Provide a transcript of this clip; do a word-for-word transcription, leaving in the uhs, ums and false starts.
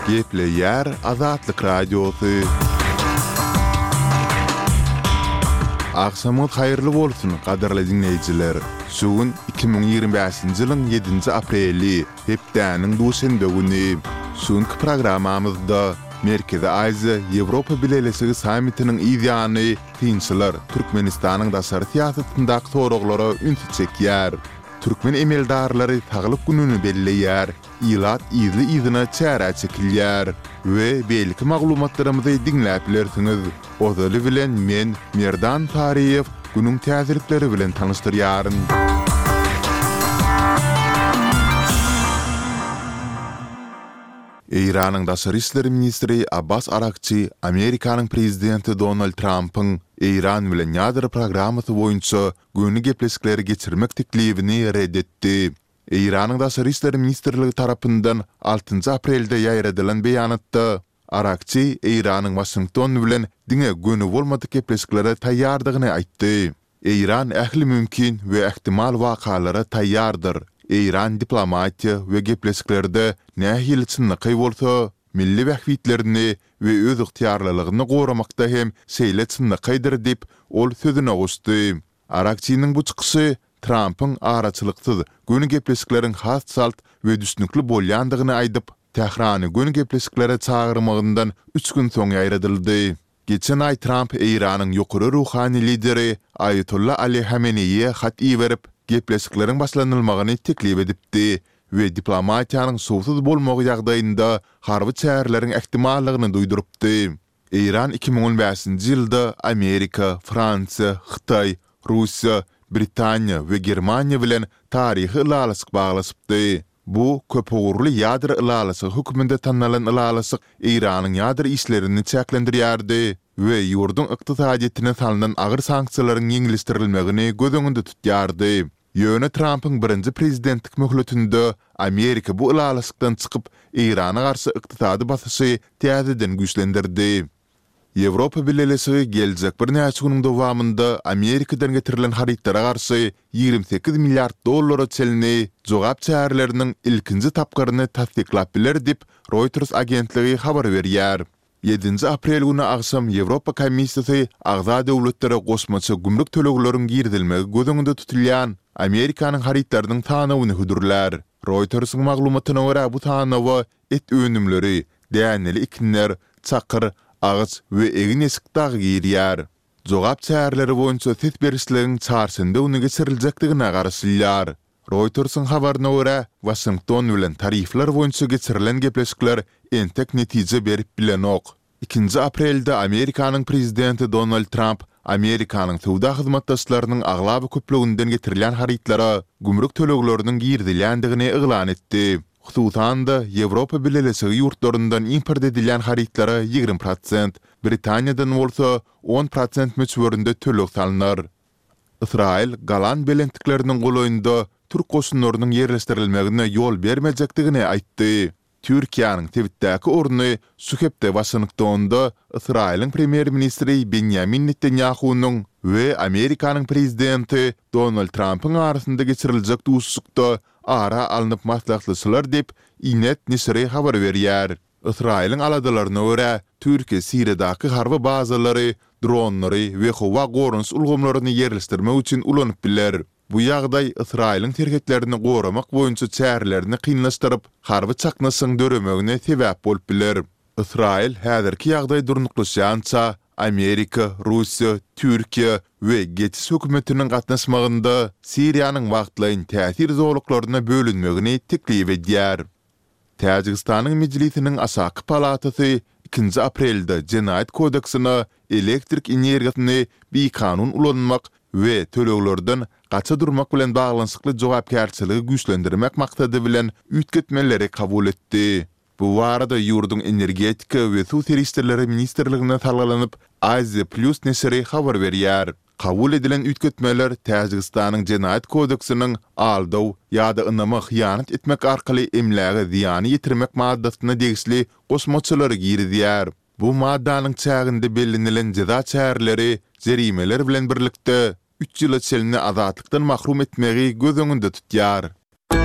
Gepleyer Azatlyk Radiosu. Akşamyňyz haýyrly bolsun, gaderli dinleýijiler. Şugun iki bin ýygrimi beşinji ýylyň ýedinji apreli, hepdäniň duşanbe güni. Şuňky programmamyzda Merkezi Aziýa Ýewropa Birleşigi samitiniň ýa-ni tinçiler Türkmenistanyň daşary siýasatyndaky soraglary üns çekýär. Türkmen emeldarlary tagylyp gününi belleýär, ýylat ýyly ýyzyna çäre çekilýär we belki maglumatlarymyzy dinläp bilersiňiz. Ozaly bilen men Merdan Tariýew günüň täzirlikleri bilen tanystyryaryn. İran'ın Daşary işleri ministri Abbas Arakçy, Amerikanyň prezidenti Donald Trump'yň İran bilen ýadyr programmasy boýunça göni gepleşikleri geçirmek teklifini reddetdi. İran'ın Daşary işleri ministrligi tarapyndan altynjy aprelde ýaýradylan beýanatda Arakçy İran'yň Washington bilen diňe göni bolmady gepleşiklere taýýardygyny aýtdy. İran ähli mümkin we ähtimal wakalara taýýardyr. İran diplomatiya we gepleşiklerde nähili çynlyky bolsa, milli wähwitlerini we öz ygtyarlylygyny goramakda hem şeýle çynlykydyr dip ol sözüne guşdy. Arakçynyň bu çykyşy Trump'yň araçylyksyz göni gepleşikleriň has salt we düşnükli bolýandygyny aýdyp, Tehrany göni gepleşiklere çağırmagyndan üç gün soň ýaýradyldy. Geçen ay Trump İran'yň ýokary ruhani lideri Ayatollah Ali Hameneýe hat iýerip, gepleşikleriň başlanylmagyny teklip edipdi we diplomatiýanyň sowsuz bolmagy ýagdaýynda harby çäreleriň ähtimallygyny duýdurupdy. İran iki bin on beşinji ýylda Amerika, Fransiýa, Hytaý, Russiýa, Britaniýa we Germaniýa bilen taryhy ylalasyk baglasypdy. Bu köp ugurly ýadyr ylalasyk höküminde tanlanan ylalasyk İranyň ýadyr işlerini çäklendirýärdi we ýurdun ykdysadyetine salynan agyr sanksiýalaryň ýeňilişdirilmegini göz öňünde tutýardy. Ýöne Trump'yň birinji prezidentlik möhletinde Amerika bu ılalasykdan çykyp İrana garşy ykdysady basyşy täzeden güýçlendirdi. Ýewropa Birleşigi geljek bir näçe güniň dowamında Amerikadan getirilen haritlara garşy ýygrimi sekiz milliard dollara çelini jogap çäreleriniň ilkinji tapgaryny tasdiklap biler dip Reuters agentligi habar berýär. ýedinji aprel günü akşam Ýewropa Komissiýasy agza döwletlere goşmaça gümrük tölegleriniň girdilmegi göz öňünde tutulýan Amerikanyň haritlarynyň tanawyny hudurlar. Reuters'yň maglumatyna görä bu tanawy et önümleri, däneli ikinler, çakyr, ağaç we egin esikdagy girýär. Jogap çäreleri boýunça ses berişleriň çarsynda uny geçiriljakdygyna garaşylýar. Reuters'yň habaryna görä Washington bilen tarifler boýunça geçirilen gepleşikler entek netije berip bilenok. ikinji aprelde Amerikanyň prezidenti Donald Trump Amerikanyň sowda hyzmatdaşlarynyň aglaby köpleginden getirilen haritlara gümrük tölegleriniň girdilýändigini eglan etdi. Hususan da Ýewropa Birleşigi ýurtlaryndan import edilen haritlara ýygrimi prosent, Britaniýadan bolsa on prosent möçberinde töleg salynar. Israil galan belentlikleriniň golaýynda Türk goşunlarynyň ýerleşdirilmegine ýol bermejekdigini aýtdy. Türkiýanyň Twitter'däki orny şu hepde Washingtonda Israiliň premier ministri Benjamin Netanyahu'nyň we Amerikanyň prezidenti Donald Trump'yň arasynda geçiriljek duşlukda ara alınıp maslahatlaşylar dep Inet nesri habar berýär. Israiliň aladalaryna görä Türkiýe Siriýadaky harby bazalary, dronlary we howa gorunç ulgamlaryny ýerleşdirmek üçin ulanyp biler. Bu ýagdaý Israiliň terhetlerini goramak boýunça çärelerini kynlaşdyryp, harby çaknasyň döremegine sebäp bolup biler. Israil häzirki ýagdaý durnuklaşýança Amerika, Russiýa, Türkiýe we geçiş hökümetiniň gatnaşmagynda Siriýanyň wagtlaýyn täsir zorluklaryna bölünmegini teklip edýär. Täjikistanyň mejlisiniň asaky palatasy ikinji aprelde Jenaýat kodeksine elektrik energiýasyny bir kanun ulanmak we töleglerden gaça durmak bilen baglanyşykly jogapkärçiligi güýçlendirmek maksady bilen üýtgetmeleri kabul etdi. Bu barada ýurdun energetika we suw serişleri ministrligine talalanyp Aziya Plus nesri habar berýär. Kabul edilen üýtgetmeler Täjikistanyň Jenaýat kodeksiniň aldaw ýa-da ynama hyýanat etmek arkaly emläge ziýany ýetirmek maddasyna degisli goşmaçylary girýär. Bu maddanyň çäginde bellenilen jeza çäreleri jerimeler bilen birlikde üç ýyla çelini azatlykdan mahrum etmegi göz öňünde tutýar.